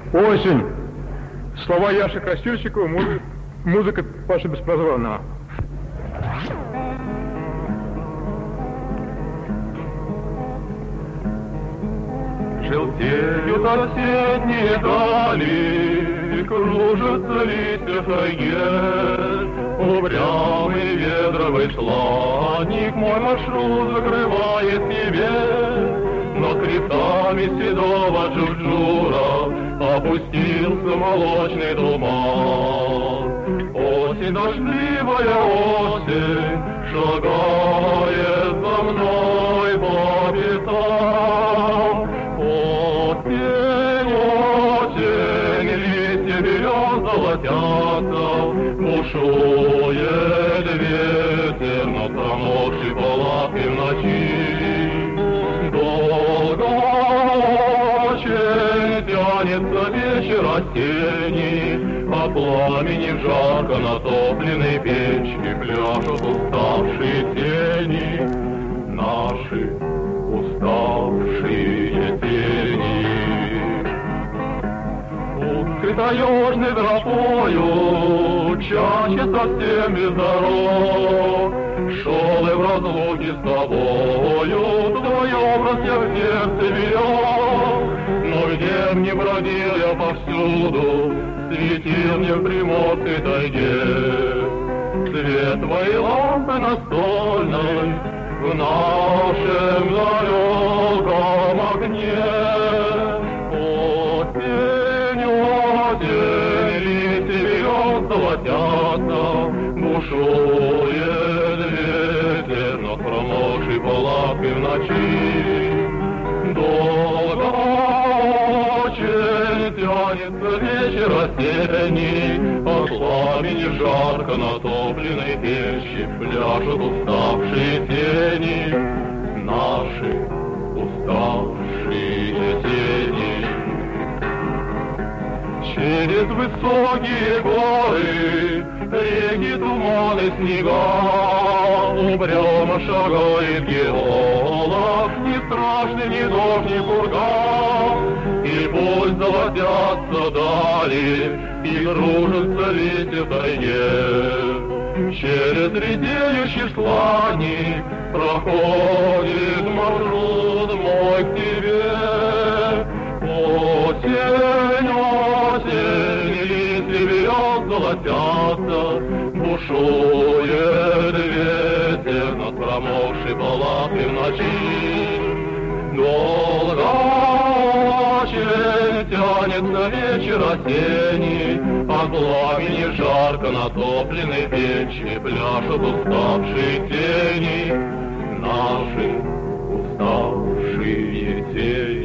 Осень. Слова Яши Красильщикова, музыка Паши Беспризорного. Желтеют осенние дали, кружатся листья тайге. Упрямый ведровый шланник мой маршрут закрывает себе. Над хребтами седого джурджура опустился молочный туман. Осень, дождливая осень, шагает за мной по пятам. Осень, осень, листья берез золотятся, бушует ветер над промокшей палаткой в ночи. Долго очень тянется вечер осенний, а пламени жарко натопленной печки пляшут уставшие тени, наши уставшие тени. Узкой таежной тропою, чаще совсем без дорог, шел и в разлуке с тобою, твой образ я в сердце берег. Но где б ни бродил я повсюду, светил мне в приморской тайге свет твоей лампы настольной в нашем далеком огне. Осень, осень, листья берез золотятся, бушует ветер над промокшей палаткой в ночи. Долго очень тянется вечер осенний, от пламени жарко натопленной печи пляшут уставшие тени, наши уставшие тени. Через высокие горы, реки, туманы, снега, упрямо шагает геолог, ни страшный, ни дождь, ни пурга. И пусть золотятся дали, и кружатся листья в тайге. Через редеющий сланник проходит маршрут мой к тебе. Осень, осень, листья берез золотятся, бушует ветер над промокшей палаткой в ночи. Долго очень тянется вечер осенний, а пламени жарко натопленной печи пляшут уставшие тени, наши уставшие тени.